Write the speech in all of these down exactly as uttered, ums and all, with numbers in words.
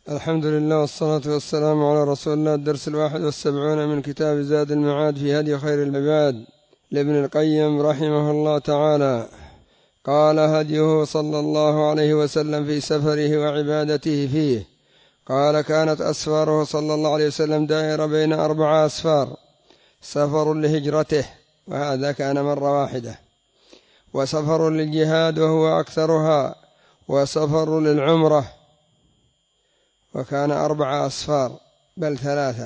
الحمد لله والصلاة والسلام على رسول الله. الدرس الواحد والسبعون من كتاب زاد المعاد في هدي خير العباد لابن القيم رحمه الله تعالى. قال: هديه صلى الله عليه وسلم في سفره وعبادته فيه. قال: كانت أسفاره صلى الله عليه وسلم دائرة بين أربعة أسفار: سفر لهجرته وهذا كان مرة واحدة، وسفر للجهاد وهو أكثرها، وسفر للعمرة وكان أربعة أسفار، بل ثلاثة،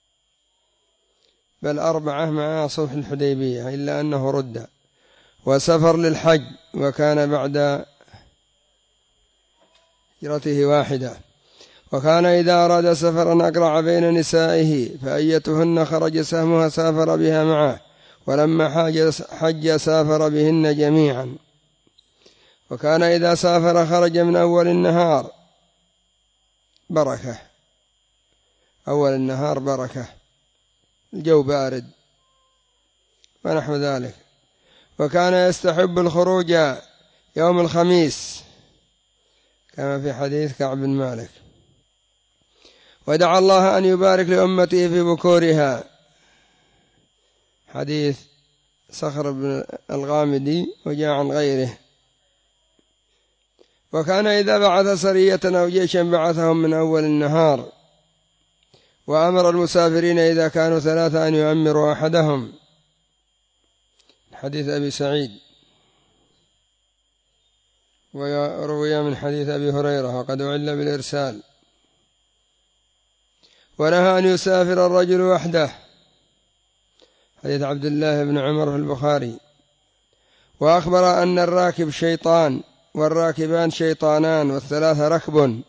بل أربعة مع صلح الحديبية إلا أنه رد، وسفر للحج وكان بعد هجرته واحدة. وكان إذا أراد سفرا أقرع بين نسائه، فأيتهن خرج سهمها سافر بها معه، ولما حج سافر بهن جميعا. وكان إذا سافر خرج من أول النهار بركة، أول النهار بركة، الجو بارد ونحو ذلك. وكان يستحب الخروج يوم الخميس كما في حديث كعب بن مالك. ودعا الله أن يبارك لأمته في بكورها، حديث صخر بن الغامدي وجاء عن غيره. وكان إذا بعث سرية أو جيشا بعثهم من أول النهار. وأمر المسافرين إذا كانوا ثلاثة أن يؤمروا أحدهم، حديث أبي سعيد. وروي من حديث أبي هريرة وقد أعل بالإرسال. ونهى أن يسافر الرجل وحده، حديث عبد الله بن عمر في البخاري. وأخبر أن الراكب شيطان، والراكبان شيطانان، والثلاثة ركب،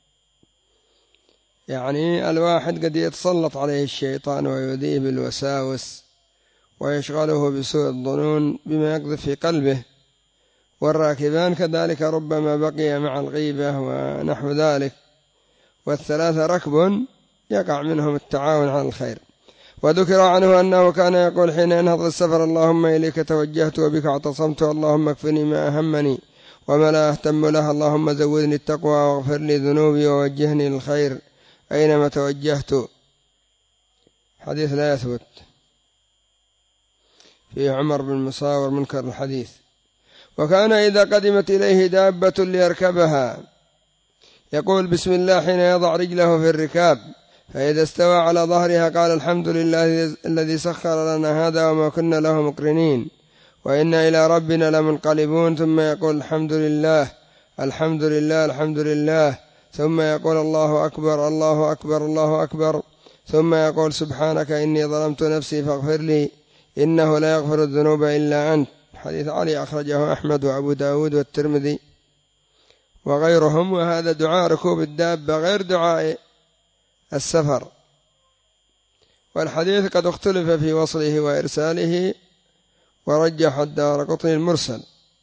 يعني الواحد قد يتسلط عليه الشيطان ويؤذيه بالوساوس ويشغله بسوء الظنون بما يقذف في قلبه. والراكبان كذلك ربما بقي مع الغيبة ونحو ذلك. والثلاثة ركب يقع منهم التعاون على الخير. وذكر عنه أنه كان يقول حين ينهض السفر: اللهم إليك توجهت وبك اعتصمت، اللهم اكفني ما أهمني وما لا أهتم له، اللهم زودني التقوى واغفر لي ذنوبي ووجهني للخير أينما توجهت. حديث لا يثبت، في عمر بن مصاور منكر الحديث. وكان إذا قدمت إليه دابة ليركبها يقول بسم الله حين يضع رجله في الركاب، فإذا استوى على ظهرها قال: الحمد لله الذي سخر لنا هذا وما كنا له مقرنين وإنا إلى ربنا لمنقلبون. ثم يقول: الحمد لله الحمد لله الحمد لله. ثم يقول: الله أكبر الله أكبر الله أكبر. ثم يقول: سبحانك إني ظلمت نفسي فاغفر لي إنه لا يغفر الذنوب إلا أنت. حديث علي أخرجه أحمد وأبو داود والترمذي وغيرهم. وهذا دعاء ركوب الدابة غير دعاء السفر. والحديث قد اختلف في وصله وإرساله، ورجح الدارقطني المرسل،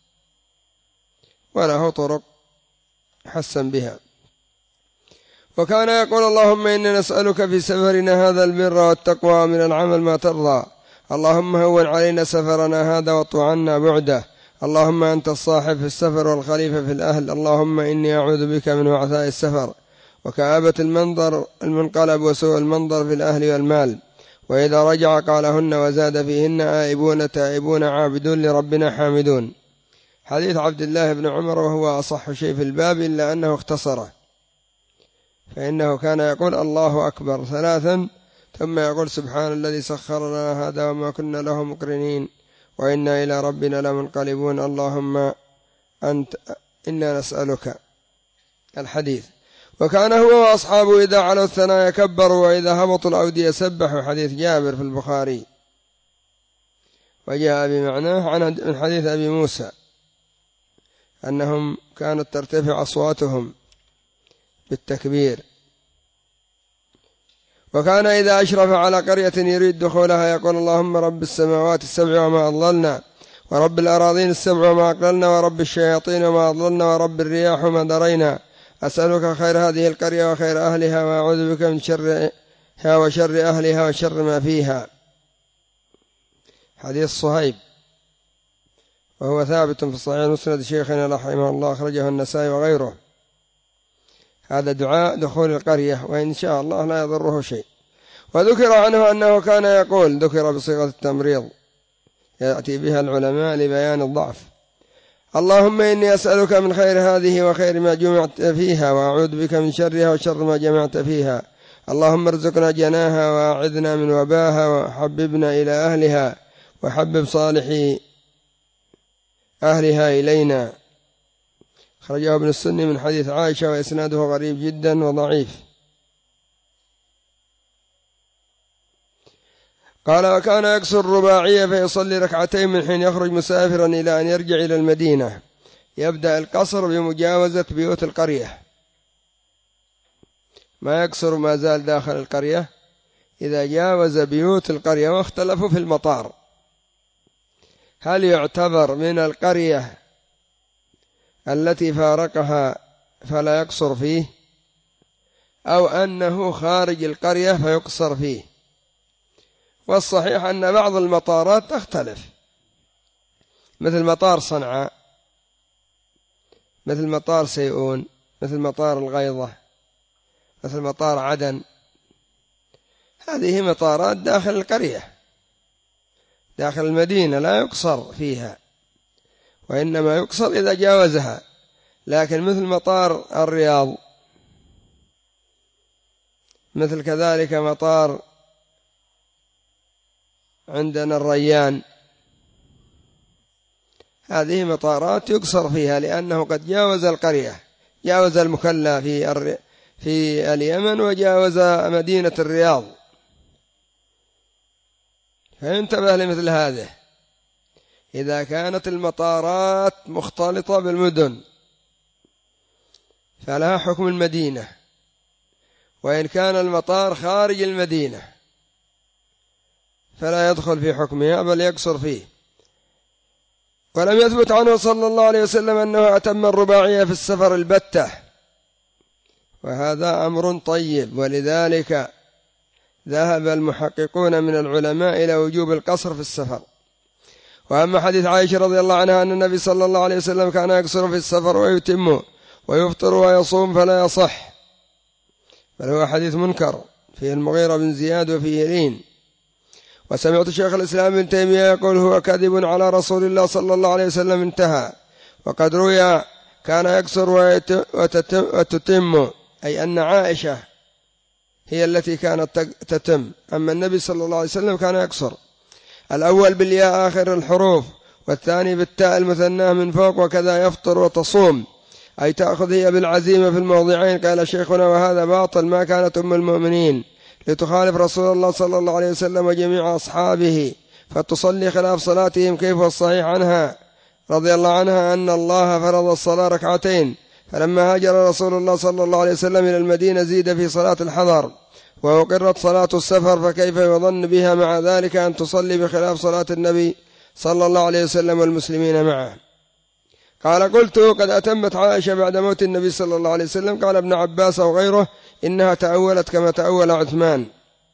وله طرق حسن بها. وكان يقول: اللهم إنا نسألك في سفرنا هذا البر والتقوى من العمل ما ترضى، اللهم هون علينا سفرنا هذا واطو عنا بعده، اللهم أنت الصاحب في السفر والخليفة في الأهل، اللهم إني أعوذ بك من وعثاء السفر وكآبة المنظر المنقلب وسوء المنظر في الأهل والمال. وإذا رجع قالهن وزاد فيهن: آئبون تائبون عابدون لربنا حامدون. حديث عبد الله بن عمر، وهو أصح شيء في الباب إلا أنه اختصره، فإنه كان يقول الله أكبر ثلاثا ثم يقول: سبحان الذي سخر لنا هذا وما كنا له مقرنين وإنا إلى ربنا لمنقلبون، اللهم أنت إنا نسألك. الحديث. وكان هو وأصحابه إذا علوا الثنايا كبروا، وإذا هبطوا الأودية سبحوا، حديث جابر في البخاري. وجاء بمعناه عن من حديث أبي موسى أنهم كانت ترتفع أصواتهم بالتكبير. وكان إذا أشرف على قرية يريد دخولها يقول: اللهم رب السماوات السبع وما أضللنا، ورب الأراضين السبع وما أقللنا، ورب الشياطين وما أضللنا، ورب الرياح وما درينا، أسألك خير هذه القرية وخير أهلها، وأعوذ بك من شرها وشر أهلها وشر ما فيها. حديث صهيب، وهو ثابت في صحيح مسند شيخنا رحمه الله، أخرجه النسائي وغيره. هذا دعاء دخول القرية، وإن شاء الله لا يضره شيء. وذكر عنه أنه كان يقول، ذكر بصيغة التمريض يأتي بها العلماء لبيان الضعف: اللهم إني أسألك من خير هذه وخير ما جمعت فيها، وأعوذ بك من شرها وشر ما جمعت فيها. اللهم ارزقنا جناها وأعذنا من وباها، وحببنا إلى أهلها، وحبب صالح أهلها إلينا. خرجه ابن السني من حديث عائشة، وإسناده غريب جدا وضعيف. قال: وكان يكسر الرباعية فيصلي ركعتين من حين يخرج مسافرا إلى أن يرجع إلى المدينة. يبدأ القصر بمجاوزة بيوت القرية، ما يكسر ما زال داخل القرية إذا جاوز بيوت القرية. واختلفوا في المطار، هل يعتبر من القرية التي فارقها فلا يقصر فيه، أو أنه خارج القرية فيقصر فيه؟ والصحيح أن بعض المطارات تختلف، مثل مطار صنعاء، مثل مطار سيئون، مثل مطار الغيضة، مثل مطار عدن. هذه مطارات داخل القرية، داخل المدينة، لا يقصر فيها، وإنما يقصر إذا جاوزها. لكن مثل مطار الرياض، مثل كذلك مطار عندنا الريان، هذه مطارات يقصر فيها، لأنه قد جاوز القرية، جاوز المكلا في في اليمن، وجاوز مدينة الرياض. فينتبه لمثل هذه. إذا كانت المطارات مختلطة بالمدن فلها حكم المدينة، وإن كان المطار خارج المدينة فلا يدخل في حكمها بل يقصر فيه. ولم يثبت عنه صلى الله عليه وسلم أنه أتم الرباعية في السفر البتة، وهذا أمر طيب. ولذلك ذهب المحققون من العلماء إلى وجوب القصر في السفر. وأما حديث عائشة رضي الله عنها أن النبي صلى الله عليه وسلم كان يقصر في السفر ويتم ويفطر ويصوم فلا يصح، بل هو حديث منكر فيه المغيرة بن زياد وفيه لين. وسمعت شيخ الإسلام ابن تيمية يقول: هو كذب على رسول الله صلى الله عليه وسلم، انتهى. وقد روي كان يقصر وتتم، أي أن عائشة هي التي كانت تتم، أما النبي صلى الله عليه وسلم كان يقصر. الأول بالياء آخر الحروف، والثاني بالتاء المثناه من فوق، وكذا يفطر وتصوم، أي تأخذ هي بالعزيمة في الموضعين. قال شيخنا: وهذا باطل، ما كانت أم المؤمنين لتخالف رسول الله صلى الله عليه وسلم وجميع أصحابه فتصلي خلاف صلاتهم. كيف؟ الصحيح عنها رضي الله عنها أن الله فرض الصلاة ركعتين، فلما هاجر رسول الله صلى الله عليه وسلم إلى المدينة زيد في صلاة الحضر وأقرت صلاة السفر، فكيف يظن بها مع ذلك أن تصلي بخلاف صلاة النبي صلى الله عليه وسلم والمسلمين معه؟ قال: قلت: قد أتمت عائشة بعد موت النبي صلى الله عليه وسلم. قال ابن عباس أو غيره: إنها تأولت كما تأول عثمان.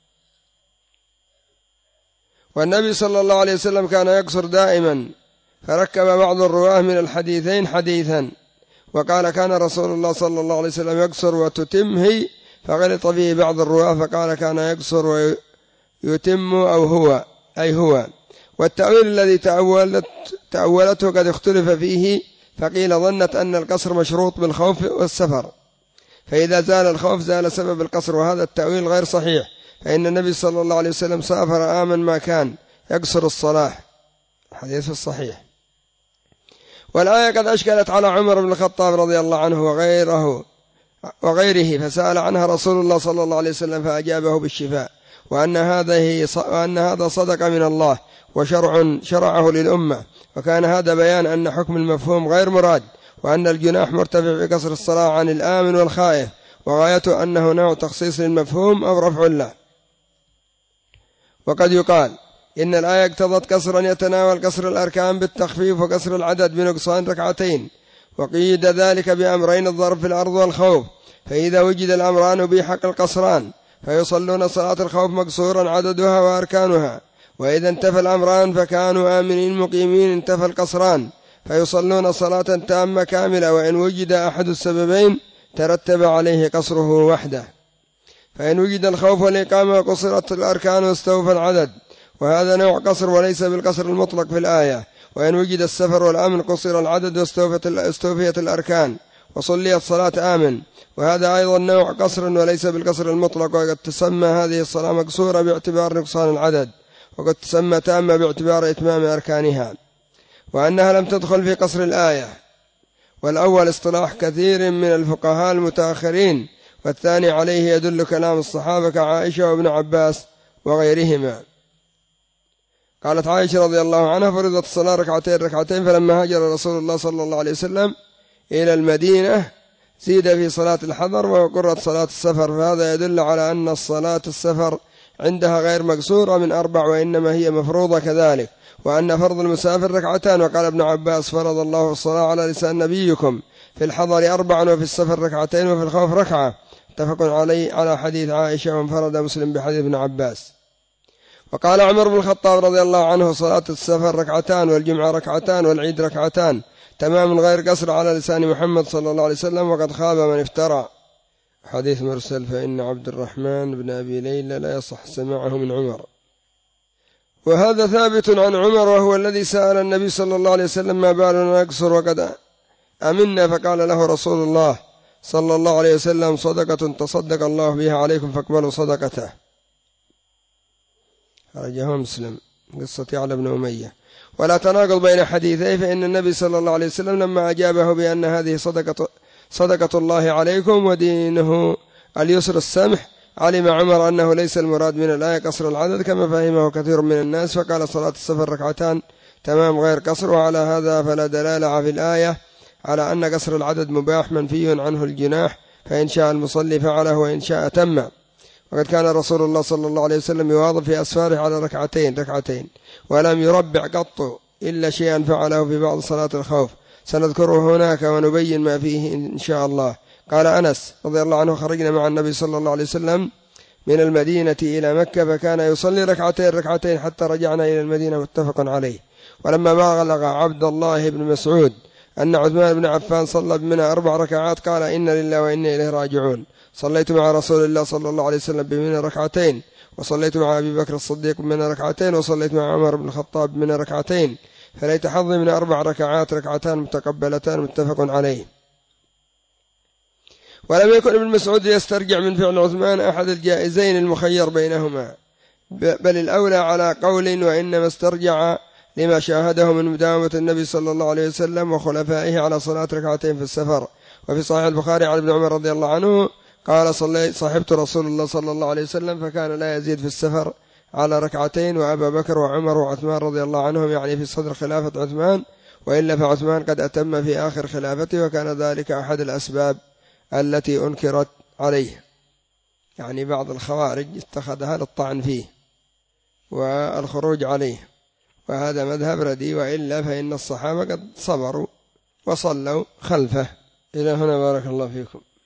والنبي صلى الله عليه وسلم كان يقصر دائما، فركب بعض الرواه من الحديثين حديثا، وقال: كان رسول الله صلى الله عليه وسلم يقصر وتتم هي، فغلط به بعض الرواه فقال: كان يقصر ويتم أو هو، أي هو. والتأويل الذي تأولت تأولته قد اختلف فيه، فقيل ظنت أن القصر مشروط بالخوف والسفر، فإذا زال الخوف زال سبب القصر، وهذا التأويل غير صحيح، فإن النبي صلى الله عليه وسلم سافر آمن ما كان يقصر الصلاة، الحديث الصحيح. والآية قد أشكلت على عمر بن الخطاب رضي الله عنه وغيره وغيره، فسأل عنها رسول الله صلى الله عليه وسلم فأجابه بالشفاء، وأن هذا وأن هذا صدق من الله وشرع شرعه للأمة. وكان هذا بيان أن حكم المفهوم غير مراد، وأن الجناح مرتفع بقصر الصلاة عن الآمن والخائف، وغايته أنه نوع تخصيص للمفهوم أو رفع له. وقد يقال إن الآية اقتضت قصرا يتناول قصر الأركان بالتخفيف وقصر العدد بنقصان ركعتين، وقيد ذلك بأمرين: الضرب في الأرض والخوف، فإذا وجد الأمران بحق القصران فيصلون صلاة الخوف مقصورا عددها وأركانها، وإذا انتفى الأمران فكانوا آمنين مقيمين انتفى القصران فيصلون صلاة تامة كاملة، وإن وجد أحد السببين ترتب عليه قصره وحده. فإن وجد الخوف والإقامة قصرت الأركان واستوفى العدد، وهذا نوع قصر وليس بالقصر المطلق في الآية. وإن وجد السفر والأمن قصر العدد واستوفيت الأركان وصليت صلاة آمن، وهذا أيضا نوع قصر وليس بالقصر المطلق. وقد تسمى هذه الصلاة مقصورة باعتبار نقصان العدد، وقد تسمى تامة باعتبار إتمام أركانها، وأنها لم تدخل في قصر الآية. والأول اصطلاح كثير من الفقهاء المتأخرين، والثاني عليه يدل كلام الصحابة كعائشة وابن عباس وغيرهما. قالت عائشة رضي الله عنها: فرضت الصلاة ركعتين ركعتين، فلما هاجر رسول الله صلى الله عليه وسلم إلى المدينة زيد في صلاة الحضر وقرت صلاة السفر، فهذا يدل على أن الصلاة السفر عندها غير مقصورة من أربع، وإنما هي مفروضة كذلك، وأن فرض المسافر ركعتان. وقال ابن عباس: فرض الله الصلاة على لسان نبيكم في الحضر أربعا وفي السفر ركعتين وفي الخوف ركعة. اتفق عليه على حديث عائشة، وانفرد مسلم بحديث ابن عباس. وقال عمر بن الخطاب رضي الله عنه: صلاة السفر ركعتان، والجمعة ركعتان، والعيد ركعتان، تمام غير قصر على لسان محمد صلى الله عليه وسلم، وقد خاب من افترى. حديث مرسل: فإن عبد الرحمن بن أبي ليلى لا يصح سماعه من عمر. وهذا ثابت عن عمر، وهو الذي سأل النبي صلى الله عليه وسلم: ما بالنا نقصر وقد أمنا؟ فقال له رسول الله صلى الله عليه وسلم: صدقة تصدق الله بها عليكم فاقبلوا صدقته. خرجه مسلم، قصة يعلى بن أمية. ولا تناقض بين حديثي، فإن النبي صلى الله عليه وسلم لما أجابه بأن هذه صدقة, صدقة الله عليكم ودينه اليسر السمح، علم عمر أنه ليس المراد من الآية قصر العدد كما فهمه كثير من الناس، فقال: صلاة السفر ركعتان تمام غير قصر. وعلى هذا فلا دلالة في الآية على أن قصر العدد مباح منفي عنه الجناح، فإن شاء المصلي فعله وإن شاء تم. وقد كان رسول الله صلى الله عليه وسلم يواظب في أسفاره على ركعتين ركعتين، ولم يربع قط إلا شيئا فعله في بعض صلاة الخوف، سنذكره هناك ونبين ما فيه إن شاء الله. قال أنس رضي الله عنه: خرجنا مع النبي صلى الله عليه وسلم من المدينة إلى مكة، فكان يصلي ركعتين ركعتين حتى رجعنا إلى المدينة، متفق عليه. ولما بلغ عبد الله بن مسعود أن عثمان بن عفان صلى بمنى أربع ركعات قال: إن لله وإنا إليه راجعون. صليت مع رسول الله صلى الله عليه وسلم بمنى ركعتين، وصليت مع أبي بكر الصديق بمنى ركعتين، وصليت مع عمر بن الخطاب بمنى ركعتين، فليت حظي من أربع ركعات ركعتان متقبلتان، متفق عليه. ولم يكن ابن مسعود يسترجع من فعل عثمان أحد الجائزين المخير بينهما، بل الأولى على قول وإنما استرجع لما شاهده من مداومة النبي صلى الله عليه وسلم وخلفائه على صلاة ركعتين في السفر. وفي صحيح البخاري عن ابن عمر رضي الله عنه قال: صحبت رسول الله صلى الله عليه وسلم فكان لا يزيد في السفر على ركعتين، وأبا بكر وعمر وعثمان رضي الله عنهم، يعني في صدر خلافة عثمان، وإلا فعثمان قد أتم في آخر خلافته، وكان ذلك أحد الأسباب التي أنكرت عليه، يعني بعض الخوارج اتخذها للطعن فيه والخروج عليه، وهذا مذهب ردي، وإلا فإن الصحابة قد صبروا وصلوا خلفه. إلى هنا بارك الله فيكم.